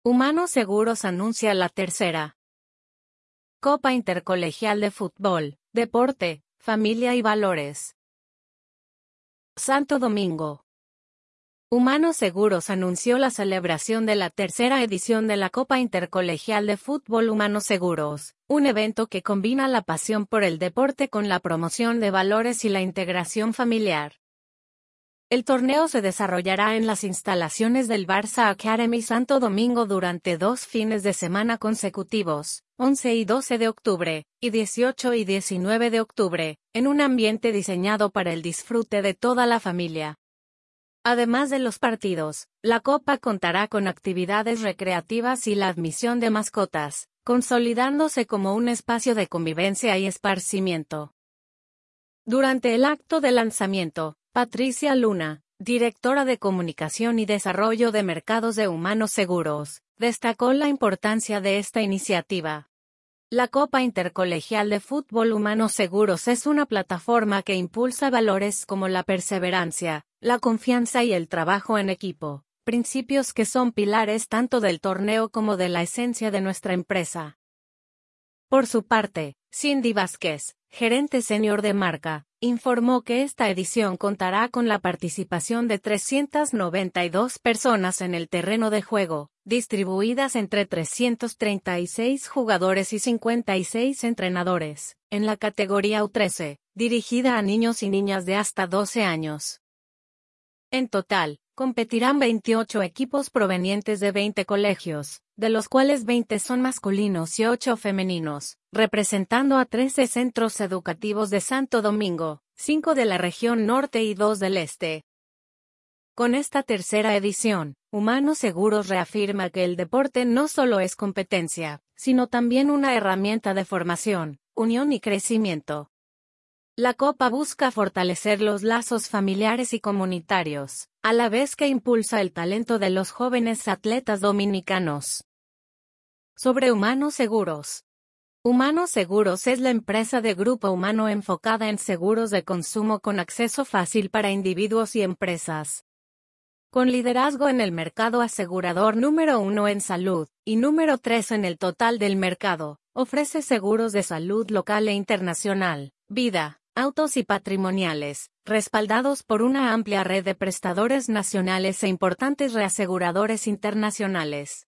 Humano Seguros anuncia la tercera Copa Intercolegial de Fútbol, Deporte, Familia y Valores. Santo Domingo. Humano Seguros anunció la celebración de la tercera edición de la Copa Intercolegial de Fútbol Humano Seguros, un evento que combina la pasión por el deporte con la promoción de valores y la integración familiar. El torneo se desarrollará en las instalaciones del Barça Academy Santo Domingo durante 2 fines de semana consecutivos, 11 y 12 de octubre, y 18 y 19 de octubre, en un ambiente diseñado para el disfrute de toda la familia. Además de los partidos, la Copa contará con actividades recreativas y la admisión de mascotas, consolidándose como un espacio de convivencia y esparcimiento. Durante el acto de lanzamiento, Patricia Luna, directora de Comunicación y Desarrollo de Mercados de Humano Seguros, destacó la importancia de esta iniciativa. La Copa Intercolegial de Fútbol Humano Seguros es una plataforma que impulsa valores como la perseverancia, la confianza y el trabajo en equipo, principios que son pilares tanto del torneo como de la esencia de nuestra empresa. Por su parte, Cindy Vázquez, gerente senior de marca, informó que esta edición contará con la participación de 392 personas en el terreno de juego, distribuidas entre 336 jugadores y 56 entrenadores, en la categoría U13, dirigida a niños y niñas de hasta 12 años. En total, competirán 28 equipos provenientes de 20 colegios, de los cuales 20 son masculinos y 8 femeninos, representando a 13 centros educativos de Santo Domingo, 5 de la región norte y 2 del este. Con esta tercera edición, Humano Seguros reafirma que el deporte no solo es competencia, sino también una herramienta de formación, unión y crecimiento. La Copa busca fortalecer los lazos familiares y comunitarios, a la vez que impulsa el talento de los jóvenes atletas dominicanos. Sobre Humano Seguros. Humano Seguros es la empresa de Grupo Humano enfocada en seguros de consumo con acceso fácil para individuos y empresas. Con liderazgo en el mercado asegurador número 1 en salud, y número 3 en el total del mercado, ofrece seguros de salud local e internacional, vida, autos y patrimoniales, respaldados por una amplia red de prestadores nacionales e importantes reaseguradores internacionales.